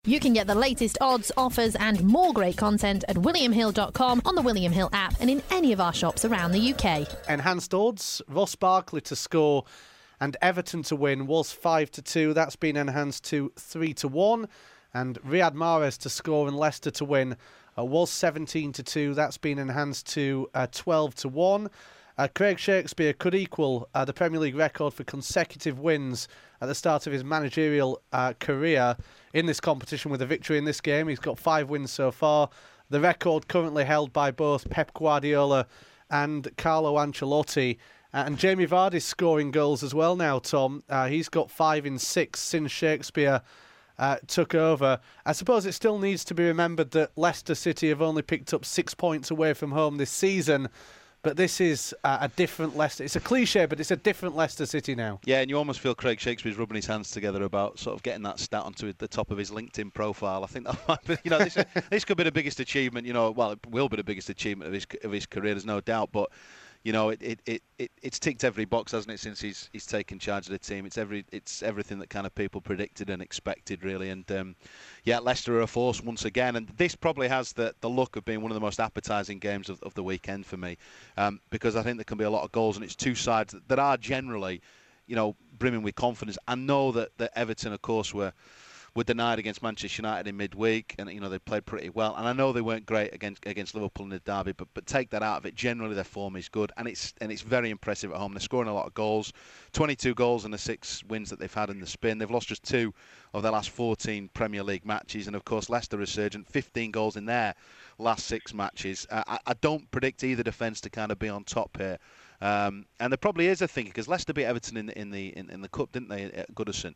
You can get the latest odds, offers and more great content at williamhill.com, on the William Hill app and in any of our shops around the UK. Enhanced odds, Ross Barkley to score and Everton to win was 5-2. That's been enhanced to 3-1. And Riyad Mahrez to score and Leicester to win was 17-2. That's been enhanced to 12-1. Craig Shakespeare could equal the Premier League record for consecutive wins at the start of his managerial career in this competition with a victory in this game. He's got 5 wins so far. The record currently held by both Pep Guardiola and Carlo Ancelotti. And Jamie Vardy's scoring goals as well now, Tom. He's got 5 in 6 since Shakespeare took over. I suppose it still needs to be remembered that Leicester City have only picked up 6 points away from home this season. But this is a different Leicester. It's a cliche, but it's a different Leicester City now. Yeah, and you almost feel Craig Shakespeare's rubbing his hands together about sort of getting that stat onto the top of his LinkedIn profile. I think that might be, this could be the biggest achievement. Well, it will be the biggest achievement of his career. There's no doubt. But it's ticked every box, hasn't it, since he's taken charge of the team. It's everything that kind of people predicted and expected, really. And Leicester are a force once again. And this probably has the look of being one of the most appetising games of the weekend for me, because I think there can be a lot of goals, and it's two sides that are generally, brimming with confidence. I know that Everton, of course, were denied against Manchester United in midweek, and they played pretty well. And I know they weren't great against Liverpool in the derby, but take that out of it. Generally, their form is good, and it's very impressive at home. They're scoring a lot of goals, 22 goals in the 6 wins that they've had in the spin. They've lost just 2 of their last 14 Premier League matches, and of course Leicester resurgent, 15 goals in their last 6 matches. I don't predict either defence to kind of be on top here. And there probably is a thing, because Leicester beat Everton in the cup, didn't they, at Goodison?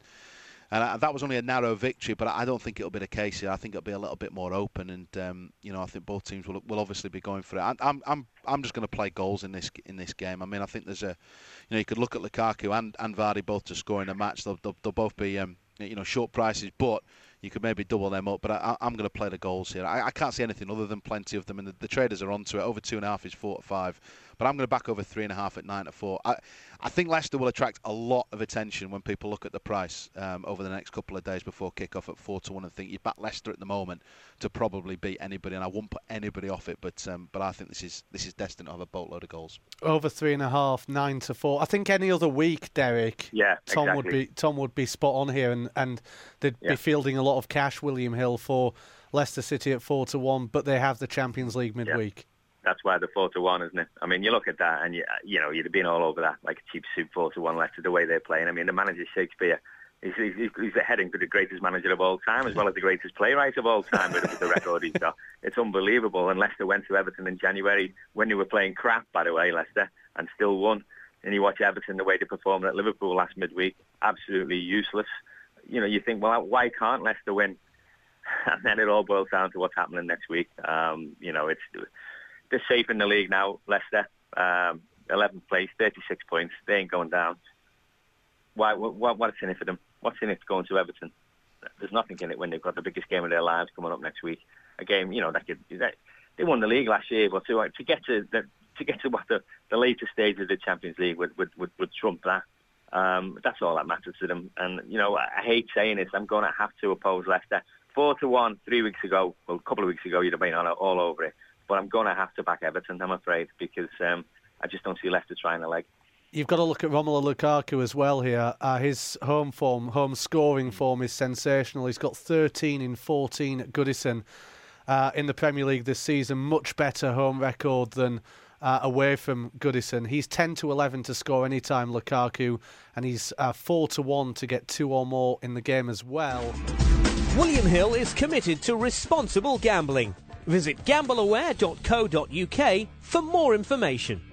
And that was only a narrow victory, but I don't think it'll be the case here. I think it'll be a little bit more open, and I think both teams will obviously be going for it. I'm just going to play goals in this game. I mean, I think there's you could look at Lukaku and Vardy both to score in a match. They'll both be short prices, but you could maybe double them up. But I'm going to play the goals here. I can't see anything other than plenty of them, and the traders are onto it. Over 2.5 is 4-5. But I'm going to back over 3.5 at 9-4. I think Leicester will attract a lot of attention when people look at the price over the next couple of days before kick-off at 4-1 and think you back Leicester at the moment to probably beat anybody, and I won't put anybody off it. But I think this is destined to have a boatload of goals. Over 3.5, 9-4. I think any other week, Derek. Yeah, Tom would be spot on here, and they'd be fielding a lot of cash, William Hill, for Leicester City at 4-1. But they have the Champions League midweek. Yeah. That's why the 4-1, isn't it? I mean, you look at that, and you'd have been all over that, like a cheap soup 4-1 Leicester, the way they're playing. I mean, the manager Shakespeare, he's heading to the greatest manager of all time, as well as the greatest playwright of all time with the record he's got. It's unbelievable. And Leicester went to Everton in January when they were playing crap, by the way, Leicester, and still won. And you watch Everton, the way they performed at Liverpool last midweek, absolutely useless. You think, well, why can't Leicester win? And then it all boils down to what's happening next week. They're safe in the league now, Leicester. 11th place, 36 points. They ain't going down. Why? What's in it for them? What's in it going to Everton? There's nothing in it when they've got the biggest game of their lives coming up next week. A game, they won the league last year, but to get to what the later stage of the Champions League would trump that. That's all that matters to them. And I hate saying this. I'm going to have to oppose Leicester. 4-1 3 weeks ago. Well, a couple of weeks ago, you'd have been all over it. But I'm going to have to back Everton, I'm afraid, because I just don't see Leicester trying a leg. You've got to look at Romelu Lukaku as well here. His home scoring form is sensational. He's got 13 in 14 at Goodison in the Premier League this season. Much better home record than away from Goodison. He's 10-11 to score anytime, Lukaku, and he's 4-1 to get 2 or more in the game as well. William Hill is committed to responsible gambling. Visit gambleaware.co.uk for more information.